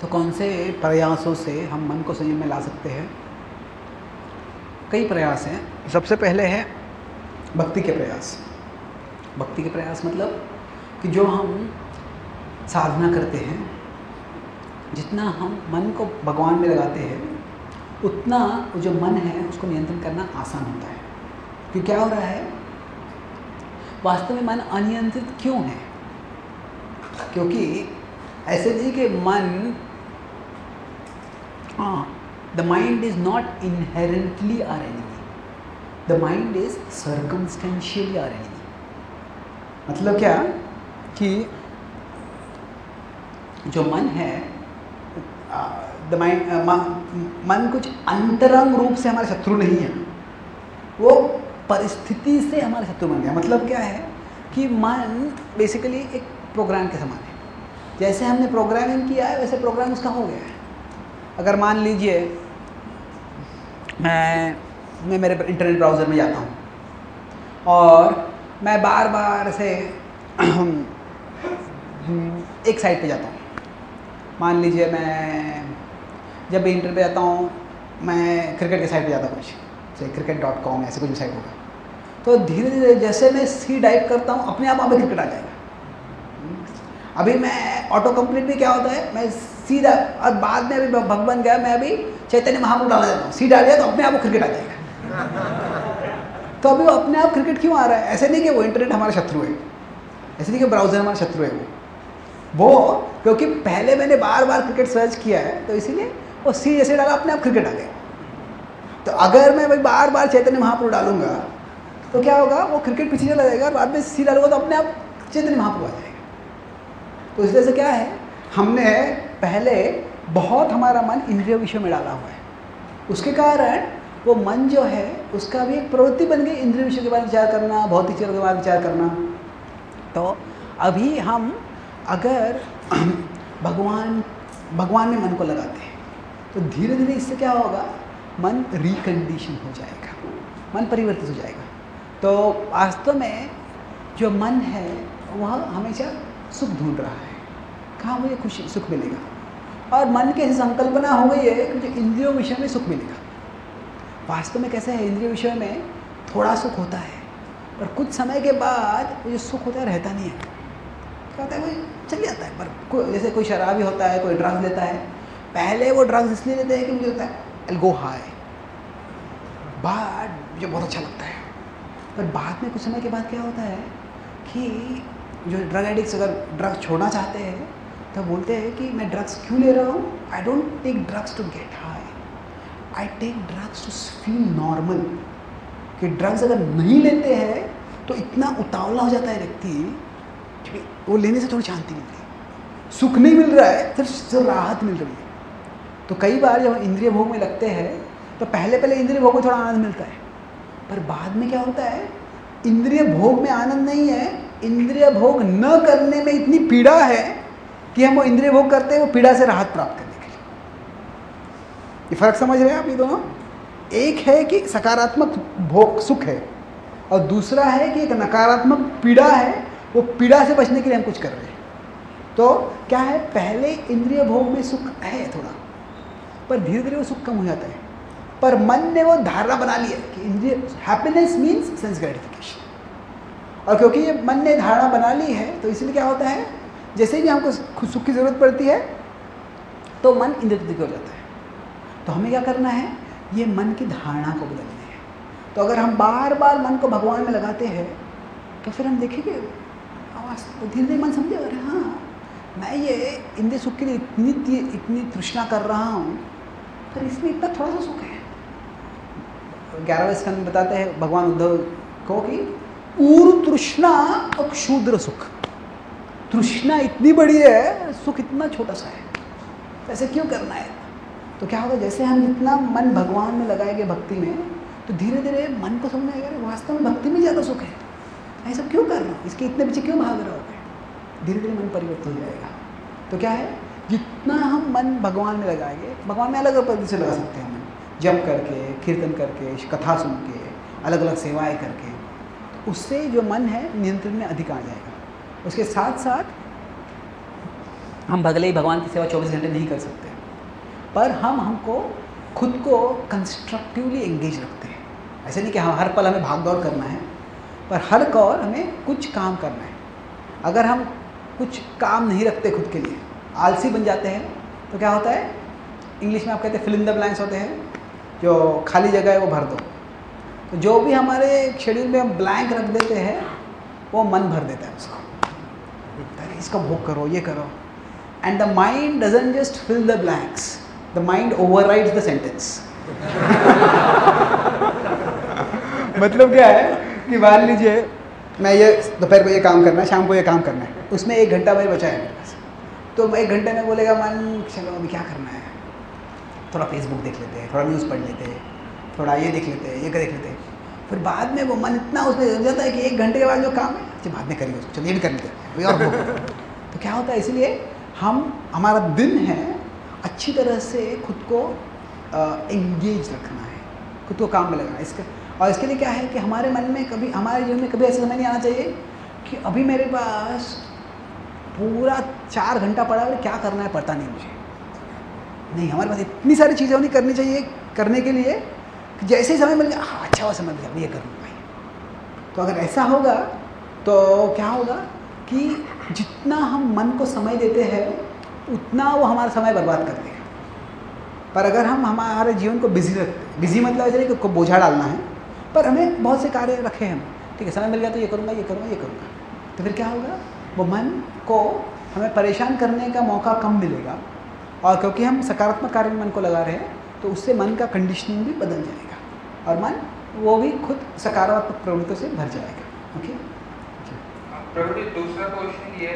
तो कौन से प्रयासों से हम मन को संयम में ला सकते हैं? कई प्रयास हैं। सबसे पहले है भक्ति के प्रयास। भक्ति के प्रयास मतलब कि जो हम साधना करते हैं, जितना हम मन को भगवान में लगाते हैं, उतना जो मन है उसको नियंत्रण करना आसान होता है। कि क्या हो रहा है, वास्तव में मन अनियंत्रित क्यों है? क्योंकि ऐसे नहीं कि मन the mind is not inherently our enemy, the mind is circumstantially our enemy. मतलब क्या कि जो मन है, द माइंड मन कुछ अंतरंग रूप से हमारे शत्रु नहीं है, वो परिस्थिति से हमारे शत्रु बन गया। मतलब क्या है कि मन बेसिकली एक प्रोग्राम के समान है। जैसे हमने प्रोग्रामिंग किया है वैसे प्रोग्राम उसका हो गया है। अगर मान लीजिए मैं मेरे इंटरनेट ब्राउज़र में जाता हूँ और मैं बार बार से एक साइट पे जाता हूँ। मान लीजिए मैं जब भी इंटरनेट पे जाता हूँ, मैं क्रिकेट के साइट पे जाता हूँ, कुछ जैसे cricket.com ऐसे कुछ भी साइट होगा, तो धीरे धीरे जैसे मैं सी टाइप करता हूँ अपने आप वहाँ पे क्रिकेट आ जाएगा। अभी मैं ऑटो कंप्लीट में क्या होता है, मैं सीधा, और बाद में अभी भगवान गया, मैं अभी चैतन्य महाप्रभु डाला जाता हूँ, सी डाल दिया तो अपने आप वो क्रिकेट आ जाएगा। तो अभी वो अपने आप क्रिकेट क्यों आ रहा है? ऐसे नहीं कि वो इंटरनेट हमारा शत्रु है, ऐसे नहीं कि ब्राउज़र हमारा शत्रु है, वो क्योंकि पहले मैंने बार बार क्रिकेट सर्च किया है, तो इसीलिए वो सी जैसे डाला अपने आप क्रिकेट आ गया। तो अगर मैं भाई बार बार चैतन्य महाप्रभु डालूंगा तो क्या होगा, वो क्रिकेट पीछे चला जाएगा, और बाद में सी डालूंगा तो अपने आप चैतन्य महाप्रभु आ जाएगा। तो इसलिए से क्या है, हमने पहले बहुत हमारा मन इंद्रिय विषय में डाला हुआ है, उसके कारण वो मन जो है उसका भी एक प्रवृत्ति बन गई इंद्रिय विषय के बारे में विचार करना, भौतिक चीज़ों के बारे में विचार करना। तो अभी हम अगर भगवान में मन को लगाते हैं तो धीरे धीरे इससे क्या होगा, मन रिकंडीशन हो जाएगा, मन परिवर्तित हो जाएगा। तो वास्तव में जो मन है वह हमेशा सुख ढूंढ रहा है, कहाँ मुझे खुशी सुख मिलेगा, और मन की ऐसी संकल्पना हो गई है कि मुझे इंद्रियों विषय में सुख मिलेगा। वास्तव में कैसे है, इंद्रिय विषय में थोड़ा सुख होता है, पर कुछ समय के बाद वो जो सुख होता है रहता नहीं है। क्या होता है, कोई चल जाता है, पर जैसे कोई शराबी होता है, कोई ड्रग्स लेता है, पहले वो ड्रग्स इसलिए लेते हैं कि मुझे होता है आई गो हाई, बाद मुझे बहुत अच्छा लगता है, पर बाद में कुछ समय के बाद क्या होता है कि जो ड्रग एडिक्ट्स अगर ड्रग्स छोड़ना चाहते हैं तो बोलते हैं कि मैं ड्रग्स क्यों ले रहा हूँ, I don't take drugs to get high, I take drugs to feel normal. कि ड्रग्स अगर नहीं लेते हैं तो इतना उतावला हो जाता है व्यक्ति, वो लेने से थोड़ी शांति मिल रही है, सुख नहीं मिल रहा है, सिर्फ राहत मिल रही है। तो कई बार जब इंद्रिय भोग में लगते हैं तो पहले इंद्रिय भोग में थोड़ा आनंद मिलता है, पर बाद में क्या होता है, इंद्रिय भोग में आनंद नहीं है, इंद्रिय भोग न करने में इतनी पीड़ा है कि हम वो इंद्रिय भोग करते हैं वो पीड़ा से राहत प्राप्त करने के लिए। ये फर्क समझ रहे हैं आप? ये दोनों, एक है कि सकारात्मक भोग सुख है, और दूसरा है कि एक नकारात्मक पीड़ा है, वो पीड़ा से बचने के लिए हम कुछ कर रहे हैं। तो क्या है, पहले इंद्रिय भोग में सुख है थोड़ा, पर धीरे धीरे वो सुख कम हो जाता है, पर मन ने वो धारणा बना ली है कि इंद्रिय हैप्पीनेस मीन्स सेंस ग्रेटिफिकेशन, और क्योंकि ये मन ने धारणा बना ली है तो इसलिए क्या होता है, जैसे भी हमको सुख की ज़रूरत पड़ती है तो मन इंद्रिय हो जाता है। तो हमें क्या करना है, ये मन की धारणा को बदलनी है। तो अगर हम बार बार मन को भगवान में लगाते हैं तो फिर हम देखेंगे धीरे धीरे मन समझेगा, अरे हाँ मैं ये इंद्रिय सुख के लिए इतनी तृष्णा कर रहा हूँ, पर इसमें इतना थोड़ा सा सुख है। 11वें स्कंद में बताते हैं भगवान उद्धव को कि पूर्व तृष्णा और क्षुद्र सुख, तृष्णा इतनी बड़ी है, सुख इतना छोटा सा है, ऐसे क्यों करना है? तो क्या होगा, जैसे हम जितना मन भगवान में लगाएंगे भक्ति में, तो धीरे धीरे मन को समझ में आएगा वास्तव में भक्ति में ज़्यादा सुख है, ऐसा क्यों कर रहा हूँ, इसके इतने पीछे क्यों भाग रहा होगा। धीरे धीरे मन परिवर्तित हो जाएगा। तो क्या है, जितना हम मन भगवान में लगाएंगे, भगवान में अलग अलग पद्धति से लगा सकते हैं मन, जप करके, कीर्तन करके, कथा सुन के, अलग अलग सेवाएं करके, तो उससे जो मन है नियंत्रण में अधिक आ जाएगा। उसके साथ साथ हम भले ही भगवान की सेवा 24 घंटे नहीं कर सकते, पर हमको खुद को कंस्ट्रक्टिवली एंगेज रखते हैं। ऐसे नहीं कि हाँ हर पल हमें भाग दौड़ करना है, पर हर कौर हमें कुछ काम करना है। अगर हम कुछ काम नहीं रखते खुद के लिए, आलसी बन जाते हैं, तो क्या होता है, इंग्लिश में आप कहते हैं फिल इन द ब्लैंक्स होते हैं, जो खाली जगह है वो भर दो। तो जो भी हमारे शेड्यूल में हम ब्लैंक रख देते हैं, वो मन भर देता है उसको, इसका भोग करो, ये करो। And the mind doesn't just fill the blanks, the mind overrides the sentence. मतलब क्या है कि मान लीजिए मैं ये दोपहर को ये काम करना है, शाम को ये काम करना है, उसमें 1 घंटा भाई बचा है मेरे पास, तो 1 घंटे में बोलेगा मन चलो अभी क्या करना है, थोड़ा फेसबुक देख लेते हैं, थोड़ा न्यूज़ पढ़ लेते हैं, थोड़ा ये देख लेते हैं, ये देख लेते हैं। फिर बाद में वो मन इतना उसमें लग जाता है कि 1 घंटे के बाद जो काम है अच्छा बाद में करिए उसको, चलो ये भी कर लेते हैं अभी और तो क्या होता है, इसलिए हमारा दिन है अच्छी तरह से खुद को एंगेज रखना है, खुद को काम में लगाना है। और इसके लिए क्या है कि हमारे मन में कभी, हमारे जीवन में कभी ऐसा समय नहीं आना चाहिए कि अभी मेरे पास पूरा 4 घंटा पड़ा है, क्या करना है पता नहीं मुझे। नहीं, हमारे पास इतनी सारी चीज़ें होनी करनी चाहिए करने के लिए कि जैसे ही समय मिल गया, हाँ अच्छा हुआ समय मिल गया, ये कर लूँ भाई। तो अगर ऐसा होगा तो क्या होगा कि जितना हम मन को समय देते हैं उतना वो हमारा समय बर्बाद कर देगा। पर अगर हम हमारे जीवन को बिजी रखते हैं, बिजी मतलब ऐसे नहीं कि बोझा डालना है, पर हमें बहुत से कार्य रखे हैं, ठीक है समय मिल गया तो ये करूँगा, ये करूँगा, ये करूँगा, तो फिर क्या होगा, वो मन को हमें परेशान करने का मौका कम मिलेगा। और क्योंकि हम सकारात्मक कार्य में मन को लगा रहे हैं, तो उससे मन का कंडीशनिंग भी बदल जाएगा और मन वो भी खुद सकारात्मक प्रवृत्तियों से भर जाएगा। ओके, प्रभु जी, दूसरा क्वेश्चन ये